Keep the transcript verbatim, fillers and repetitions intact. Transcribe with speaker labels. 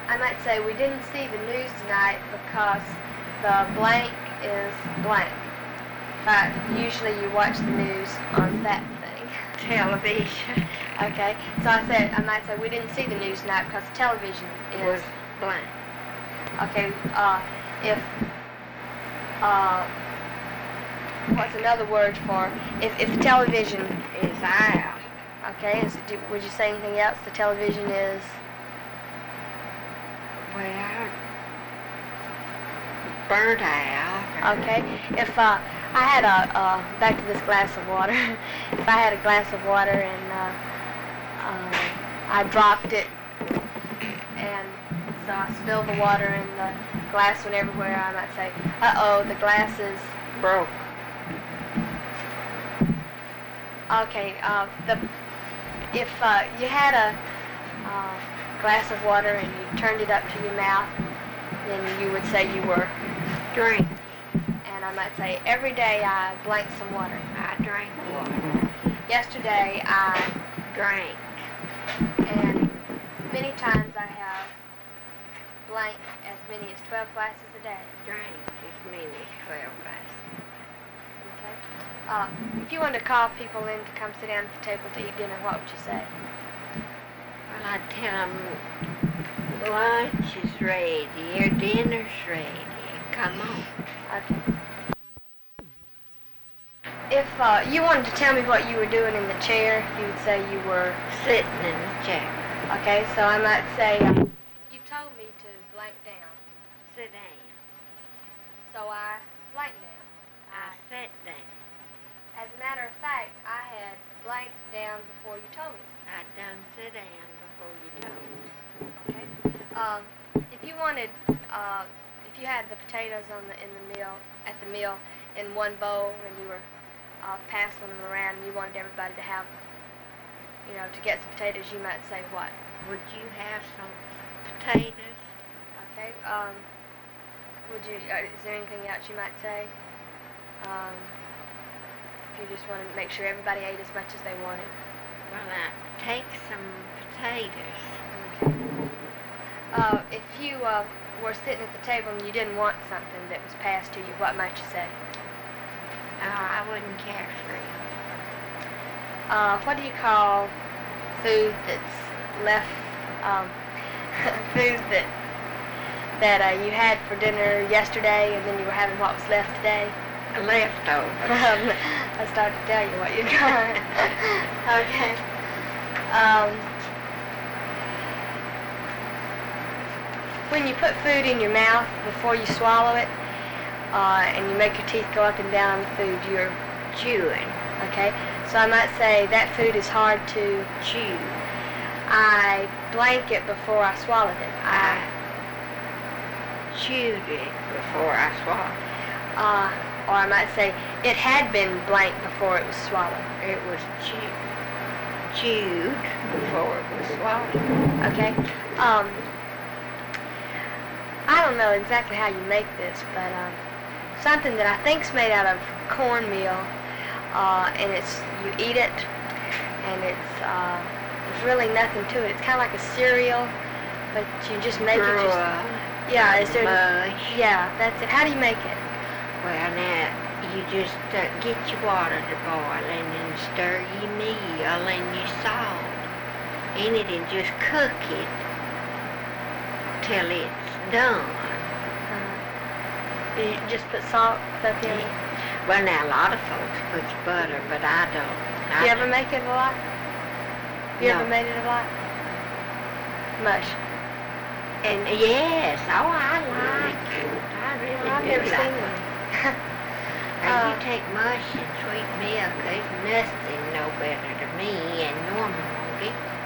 Speaker 1: I might say we didn't see the news tonight because the blank is blank. But usually you watch the news on that thing.
Speaker 2: Television.
Speaker 1: Okay, so I said, I might say we didn't see the news tonight because the television is
Speaker 2: was blank.
Speaker 1: Okay, uh, if, uh, what's another word for, if, if the television
Speaker 2: is out.
Speaker 1: Okay, is, do, would you say anything else? The television is?
Speaker 2: Well, burnt out.
Speaker 1: Okay, if uh, I had a, uh, back to this glass of water, if I had a glass of water and uh, uh, I dropped it and so I spilled the water and the glass went everywhere, I might say, uh-oh, the glass is
Speaker 2: broke.
Speaker 1: Okay, uh, the, if uh, you had a uh, glass of water and you turned it up to your mouth, then you would say you were
Speaker 2: drink.
Speaker 1: And I might say, every day I blank some water.
Speaker 2: I drank water.
Speaker 1: Yesterday I
Speaker 2: drank.
Speaker 1: And many times I have blank as many as twelve glasses a day.
Speaker 2: Drank as many as twelve glasses.
Speaker 1: Okay. Uh, if you wanted to call people in to come sit down at the table to eat dinner, what would you say?
Speaker 2: Well, I'd tell them lunch is ready, your dinner's ready. Come on.
Speaker 1: Okay. If uh, you wanted to tell me what you were doing in the chair, you would say you were
Speaker 2: sitting in the chair.
Speaker 1: Okay, so I might say, uh, you told me to blank down.
Speaker 2: Sit down.
Speaker 1: So I blank down.
Speaker 2: I, I sat down.
Speaker 1: As a matter of fact, I had blanked down before you told me.
Speaker 2: I done sit down before you told me.
Speaker 1: Okay. Um, if you wanted, uh, if you had the potatoes on the in the meal at the meal in one bowl and you were uh, passing them around and you wanted everybody to have, you know, to get some potatoes, you might say what?
Speaker 2: Would you have some potatoes?
Speaker 1: Okay. Um, would you? Uh, is there anything else you might say? Um, if you just wanted to make sure everybody ate as much as they wanted.
Speaker 2: Well, now take some potatoes.
Speaker 1: Okay. Uh, if you uh, were sitting at the table and you didn't want something that was passed to you, what might you say?
Speaker 2: Oh, I wouldn't care for it.
Speaker 1: Uh, what do you call food that's left, um, food that that uh, you had for dinner yesterday and then you were having what was left today?
Speaker 2: Leftovers.
Speaker 1: I started to tell you what you'd got. Okay. Um, when you put food in your mouth before you swallow it, uh, and you make your teeth go up and down on the food, you're
Speaker 2: chewing.
Speaker 1: Okay? So I might say that food is hard to chew. I blank it before I swallowed it.
Speaker 2: I, I chewed it before I swallowed it.
Speaker 1: Uh, or I might say it had been blank before it was swallowed.
Speaker 2: It was chewed, chewed before it was swallowed.
Speaker 1: Okay? Um, I don't know exactly how you make this, but um, something that I think's made out of cornmeal, uh, and it's you eat it, and it's uh, there's really nothing to it. It's kind of like a cereal, but you just make
Speaker 2: Brew
Speaker 1: it. Just, yeah, is there?
Speaker 2: Mush.
Speaker 1: Yeah, that's it. How do you make it?
Speaker 2: Well, now you just uh, get your water to boil, and then stir your meal and your salt in it, and just cook it till it's done.
Speaker 1: Uh, you just put salt stuff in it?
Speaker 2: Well, now a lot of folks put butter, but I don't. I
Speaker 1: You ever
Speaker 2: don't.
Speaker 1: make it a lot? You
Speaker 2: No.
Speaker 1: ever made it a lot? Mush.
Speaker 2: And yes, oh, I like it. I really
Speaker 1: Well, I've
Speaker 2: do
Speaker 1: never
Speaker 2: like
Speaker 1: seen
Speaker 2: it.
Speaker 1: one.
Speaker 2: Now,
Speaker 1: Uh,
Speaker 2: you take mush and sweet milk, there's nothing no better to me, and Norman won't eat